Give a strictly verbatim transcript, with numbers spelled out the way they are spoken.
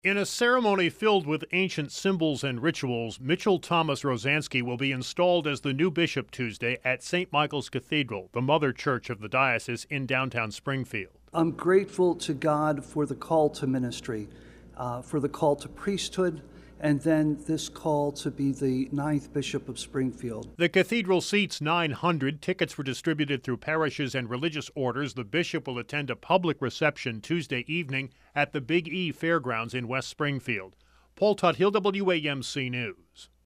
In a ceremony filled with ancient symbols and rituals, Mitchell Thomas Rosansky will be installed as the new bishop Tuesday at Saint Michael's Cathedral, the mother church of the diocese in downtown Springfield. I'm grateful to God for the call to ministry, uh, for the call to priesthood, and then this call to be the ninth Bishop of Springfield. The cathedral seats nine hundred. Tickets were distributed through parishes and religious orders. The bishop will attend a public reception Tuesday evening at the Big E Fairgrounds in West Springfield. Paul Tuthill, W A M C News.